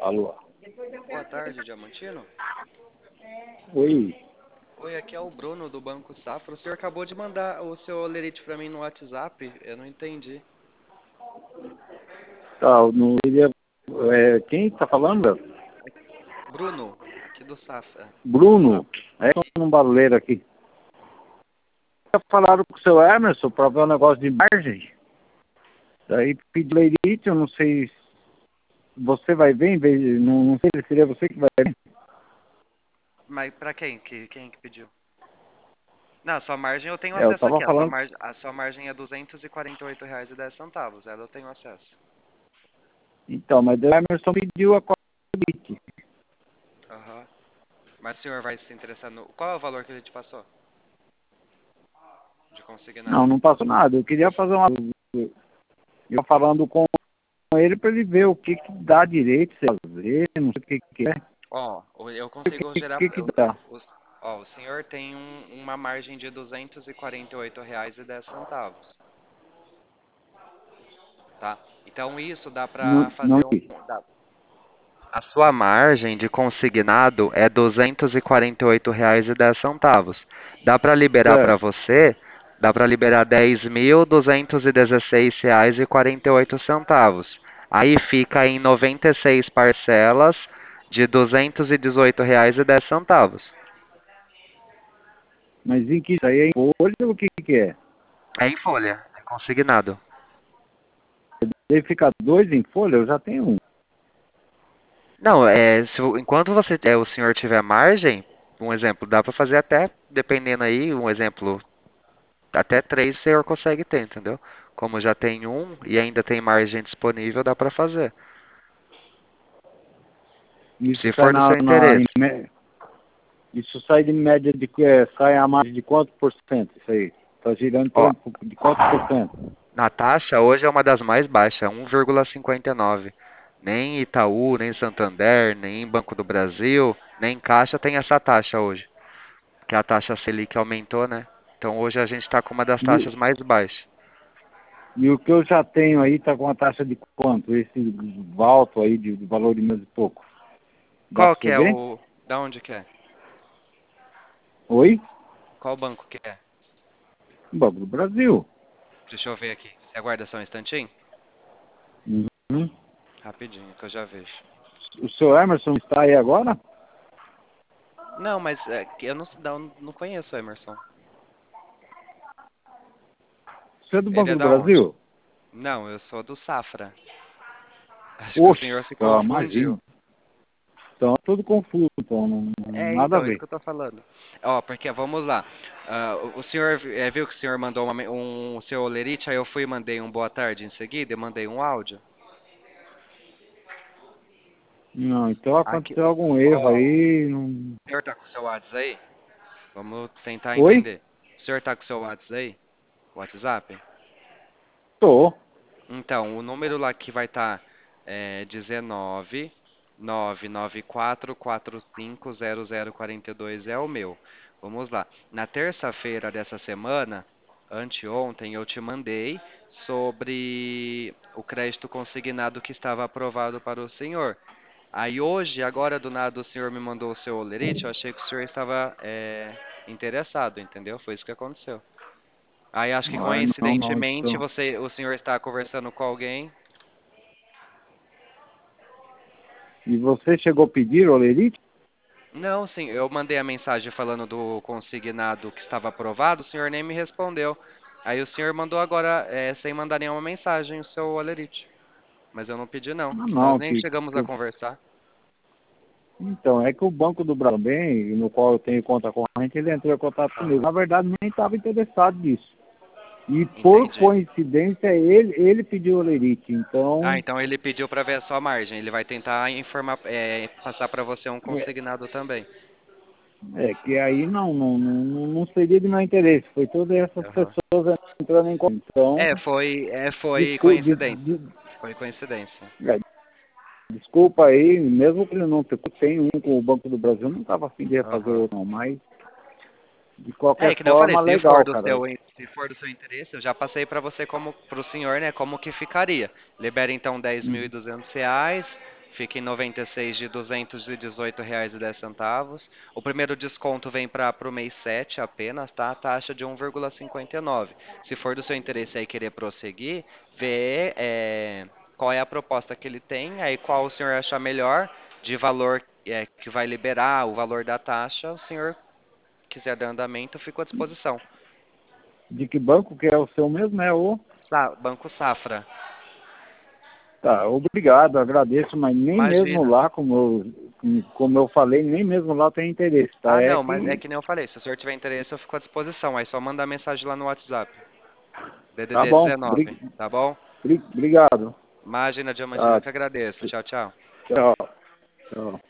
Alô? Boa tarde, Diamantino. Oi. Oi, aqui é o Bruno do Banco Safra. O senhor acabou de mandar o seu olerite para mim no WhatsApp. Eu não entendi. Tá, não iria. Quem está falando? Bruno, aqui do Safra. Banco Bruno. Safra. É um Isso. barulheiro aqui. Falaram com o seu Emerson para ver um negócio de margem. Daí pedi leite, eu não sei se você vai ver, não sei se seria você que vai ver. Mas para quem? Quem que pediu? Não, sua margem eu tenho Eu acesso estava aqui. falando. A sua margem é R$ 248,10. Ela eu tenho acesso. Então, mas o Emerson pediu a leite. Aham. Mas o senhor vai se interessar no. Qual é o valor que ele te passou? De Não, consignado? não passou nada. Eu queria fazer uma. Eu falando com ele para ele ver o que dá direito, se fazer, não sei o que é. Ó, eu O consigo que, gerar. que dá? Ó, o senhor tem uma margem de R$ 248,10, tá? Então isso dá Não, para não fazer a sua margem de consignado é R$ 248,10. Dá para liberar para certo. você, dá para liberar R$ 10.216,48. Aí fica em 96 parcelas de R$ 218,10. Mas em que isso aí é em folha ou o que é? É em folha, é consignado. Deve ficar dois em folha, eu já tenho um. Não, enquanto o senhor tiver margem, um exemplo, dá para fazer até, dependendo aí, um exemplo, até três o senhor consegue ter, entendeu? Como já tem um e ainda tem margem disponível, dá para fazer. Isso Se sai for do seu interesse. isso sai de média sai a mais de quanto por cento isso aí? Está girando em Ó, torno de quanto por cento? na taxa hoje é uma das mais baixas, 1,59. Nem Itaú, nem Santander, nem Banco do Brasil, nem Caixa tem essa taxa hoje. Que a taxa Selic aumentou, né? Então hoje a gente está com uma das E, o- taxas mais baixas. e o que eu já tenho aí está com uma taxa de quanto? Esse alto aí de valor de menos e pouco. Dá Qual para que você é ver? o. Da onde que é? Oi? Qual banco que é? Banco do Brasil. Deixa eu ver aqui. Você aguarda só um instantinho? Uhum. Rapidinho, que eu já vejo. O seu Emerson está aí agora? Não, mas é que eu não conheço o Emerson. Você é do Ele Banco é do da onde? Brasil? Não, eu sou do Safra. Acho que o Oxe, senhor se tá, imagina. confundiu. Então é tudo confuso, então É, nada a então, é isso ver. que eu tô falando. Ó, porque vamos lá. O senhor viu que o senhor mandou um seu olerite, aí eu fui e mandei um boa tarde em seguida, eu mandei um áudio. Não, então Aqui, aconteceu algum erro ó, aí. Não... o senhor tá com o seu WhatsApp aí? Vamos tentar Oi? entender. O senhor tá com o seu WhatsApp aí? WhatsApp? Tô. Então, o número lá que vai estar é 19 994 45 0042 é o meu. Vamos lá. Na terça-feira dessa semana, anteontem, eu te mandei sobre o crédito consignado que estava aprovado para o senhor. Aí hoje, agora do nada, o senhor me mandou o seu olerite, eu achei que o senhor estava interessado, entendeu? Foi isso que aconteceu. Aí acho que Ah, não, não. coincidentemente Então. o senhor está conversando com alguém. E você chegou a pedir olerite? Não, sim, eu mandei a mensagem falando do consignado que estava aprovado, o senhor nem me respondeu. Aí o senhor mandou agora, sem mandar nenhuma mensagem, o seu olerite. Mas eu não pedi não. Ah, Nós não. nem chegamos a conversar. Então, é que o Banco do Brasil, também, no qual eu tenho conta corrente, ele entrou em contato comigo. Aham, Na verdade, nem estava interessado nisso. E por entendi. coincidência, ele pediu olerite. Ah, Então, então ele pediu para ver a sua margem. Ele vai tentar informar, passar para você um é, consignado também. que aí não seria de meu interesse. Foi todas essas Aham. pessoas entrando em contato. Então, Foi desculpa, coincidência. Foi coincidência. desculpa aí, mesmo que ele não tem um com o Banco do Brasil, não estava afim de refazer Aham. outro, não. Mas, de É, qualquer que nem eu falei, forma, legal, cara. se for do seu interesse, eu já passei para você como pro senhor, né, como que ficaria. Libera então Uhum. R$ 10.200, fica em 96 de R$ 218,10. O primeiro desconto vem para o mês 7 apenas, tá? A taxa de 1,59. Se for do seu interesse aí querer prosseguir, ver qual é a proposta que ele tem, aí qual o senhor achar melhor de valor que vai liberar, o valor da taxa, o senhor quiser dar andamento, eu fico à disposição. De que banco que é o seu mesmo? É o... Banco Safra. Tá, obrigado, agradeço, mas nem mesmo Imagina. lá, como eu falei, nem mesmo lá tem interesse, tá? Ah, É não, mas é que... que nem eu falei, se o senhor tiver interesse, eu fico à disposição. Aí só mandar mensagem lá no WhatsApp. Tá DDD bom, 19, tá bom? obrigado. Imagina, Diamantino, Tá, eu que agradeço. Tchau, tchau. tchau. Tchau.